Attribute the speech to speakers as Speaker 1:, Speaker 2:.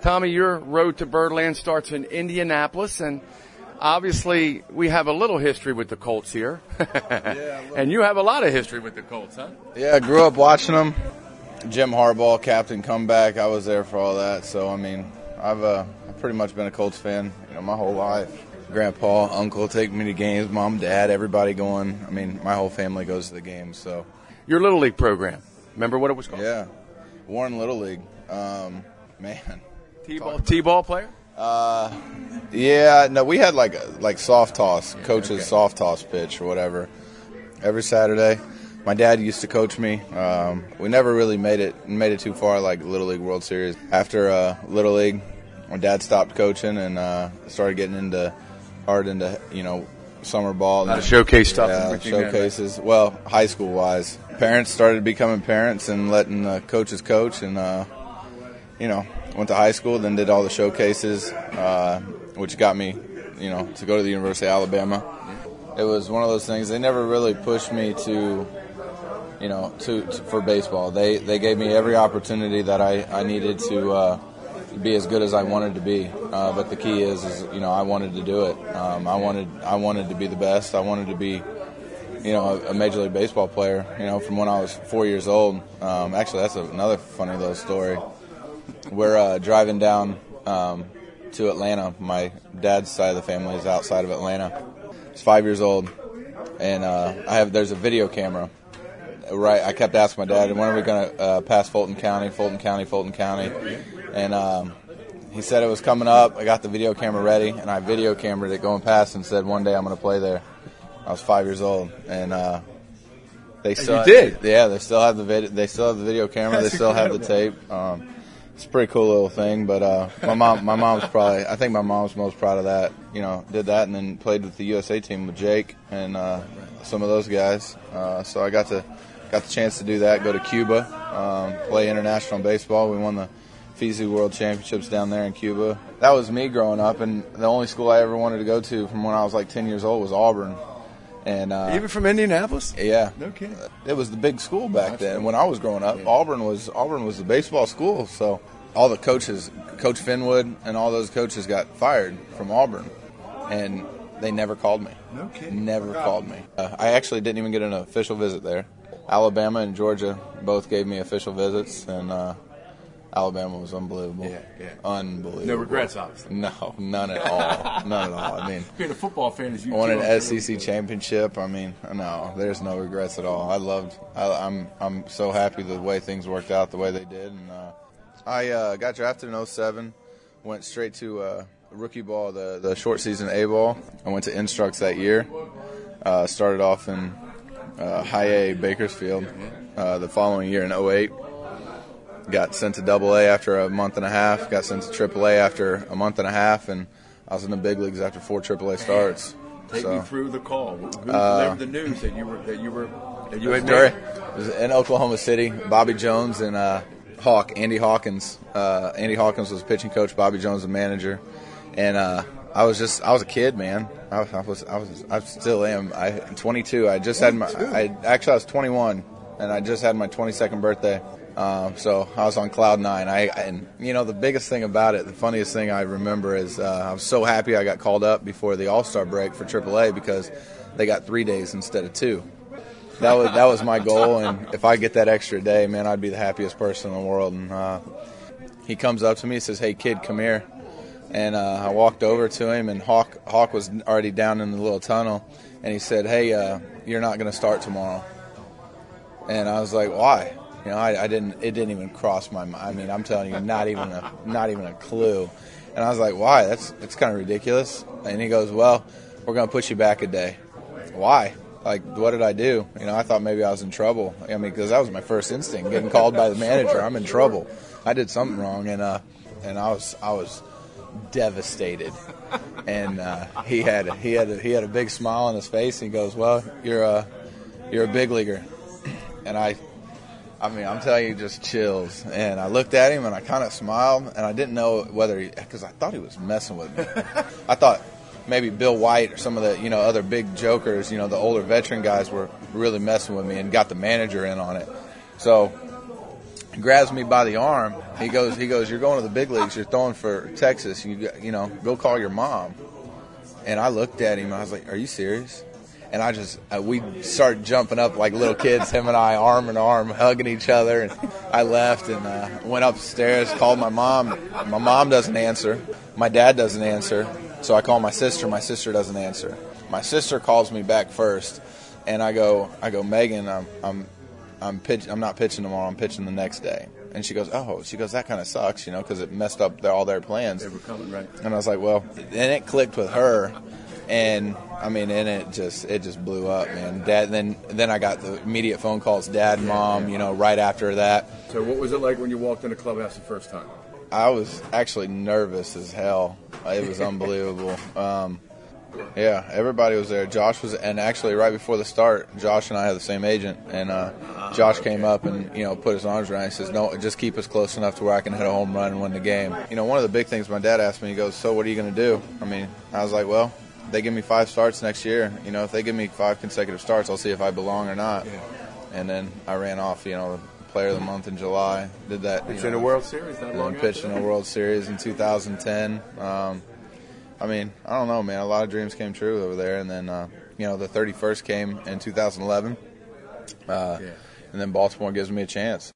Speaker 1: Tommy, your road to Birdland starts in Indianapolis, and obviously we have a little history with the Colts here. And you have a lot of history with the Colts, huh?
Speaker 2: Yeah, I grew up watching them. Jim Harbaugh, captain, comeback. I was there for all that. So, I mean, I've pretty much been a Colts fan, my whole life. Grandpa, uncle take me to games, mom, dad, everybody going. I mean, my whole family goes to the games. So,
Speaker 1: your Little League program, remember what it was called?
Speaker 2: Yeah, Warren Little League. Man,
Speaker 1: T-ball player?
Speaker 2: Yeah, no, we had like soft toss, coach's soft toss pitch or whatever every Saturday. My dad used to coach me. We never really made it too far, like Little League World Series. After Little League, my dad stopped coaching and started getting into summer ball.
Speaker 1: And showcase stuff.
Speaker 2: Yeah, showcases. Well, high school wise, parents started becoming parents and letting coaches coach, and went to high school, then did all the showcases, which got me, to go to the University of Alabama. It was one of those things. They never really pushed me to for baseball. They gave me every opportunity that I needed to be as good as I wanted to be. But the key is I wanted to do it. I wanted to be the best. I wanted to be, a Major League Baseball player. From when I was 4 years old. Actually, that's another funny little story. We're driving down to Atlanta. My dad's side of the family is outside of Atlanta. I was 5 years old, and there's a video camera. Right, I kept asking my dad, when are we going to pass Fulton County? And he said it was coming up. I got the video camera ready, and I video camered it going past and said, one day I'm going to play there. I was 5 years old, and they still
Speaker 1: did.
Speaker 2: Yeah, they still have the video. They still have the video camera. They still have the tape. It's a pretty cool little thing, but my mom's I think my mom's most proud of that. Did that and then played with the USA team with Jake and some of those guys. So I got the chance to do that, go to Cuba, play international baseball. We won the FISU World Championships down there in Cuba. That was me growing up, and the only school I ever wanted to go to from when I was like 10 years old was Auburn. And
Speaker 1: even from Indianapolis?
Speaker 2: Yeah.
Speaker 1: No kidding.
Speaker 2: It was the big school back then. When I was growing up, Auburn was the baseball school. So all the coaches, Coach Finwood and all those coaches got fired from Auburn, and they never called me.
Speaker 1: No kidding.
Speaker 2: Never called me. I actually didn't even get an official visit there. Alabama and Georgia both gave me official visits, and Alabama was unbelievable.
Speaker 1: Yeah.
Speaker 2: Unbelievable.
Speaker 1: No regrets, obviously.
Speaker 2: No, none at all. None at all. I mean,
Speaker 1: being a football fan, as you
Speaker 2: won an SEC championship. I mean, no, there's no regrets at all. I'm so happy the way things worked out the way they did, and I got drafted in 2007. Went straight to rookie ball, the short season A ball. I went to Instructs that year. Started off in High A Bakersfield. The following year in 2008. Got sent to AA after a month and a half. Got sent to AAA after a month and a half, and I was in the big leagues after 4 AAA starts.
Speaker 1: Take me through the call. Who delivered the news that you had made?
Speaker 2: It was in Oklahoma City. Bobby Jones and Andy Hawkins. Andy Hawkins was pitching coach. Bobby Jones the manager, and I was a kid, man. I still am. I'm 22. I just had I was 21, and I just had my 22nd birthday. So I was on cloud nine. And the biggest thing about it, the funniest thing I remember is I was so happy I got called up before the All-Star break for AAA because they got 3 days instead of 2. That was my goal, and if I get that extra day, man, I'd be the happiest person in the world. And he comes up to me and says, "Hey, kid, come here." And I walked over to him, and Hawk was already down in the little tunnel, and he said, "Hey, you're not going to start tomorrow." And I was like, "Why?" It didn't even cross my mind. I mean, I'm telling you, not even a clue. And I was like, "Why? That's kind of ridiculous." And he goes, "Well, we're going to push you back a day." Why? Like, what did I do? I thought maybe I was in trouble. I mean, because that was my first instinct, getting called by the manager. I'm in trouble. I did something wrong, and I was devastated. And he had a big smile on his face. And he goes, "Well, you're a big leaguer." And I mean, I'm telling you, just chills. And I looked at him, and I kind of smiled, and I didn't know whether because I thought he was messing with me. I thought maybe Bill White or some of the other big jokers, the older veteran guys were really messing with me and got the manager in on it. So grabs me by the arm. He goes, you're going to the big leagues. You're throwing for Texas. You know, go call your mom. And I looked at him. I was like, are you serious? And we started jumping up like little kids, him and I, arm in arm, hugging each other. And I left and went upstairs, called my mom. My mom doesn't answer. My dad doesn't answer. So I call my sister. My sister doesn't answer. My sister calls me back first, and I go, Megan, I'm not pitching tomorrow. I'm pitching the next day. And she goes, that kind of sucks, you know, because it messed up all their plans.
Speaker 1: They were coming, right?
Speaker 2: And I was like, well, then it clicked with her. And I mean, and it just blew up, man. Dad, then I got the immediate phone calls, Dad, Mom, you know, right after that.
Speaker 1: So what was it like when you walked in the clubhouse the first time?
Speaker 2: I was actually nervous as hell. It was unbelievable. Yeah, everybody was there. Josh was, and actually right before the start, Josh and I had the same agent, and Josh came up and, you know, put his arms around me and says, no, just keep us close enough to where I can hit a home run and win the game. You know, one of the big things my dad asked me, he goes, so what are you going to do? I mean, I was like, well, they give me 5 starts next year. You know, if they give me 5 consecutive starts, I'll see if I belong or not. Yeah. And then I ran off, you know, Player of the Month in July. Did that.
Speaker 1: Pitched in the World Series not long
Speaker 2: pitched in the World Series in 2010. I mean, I don't know, man. A lot of dreams came true over there. And then, you know, the 31st came in 2011. And then Baltimore gives me a chance.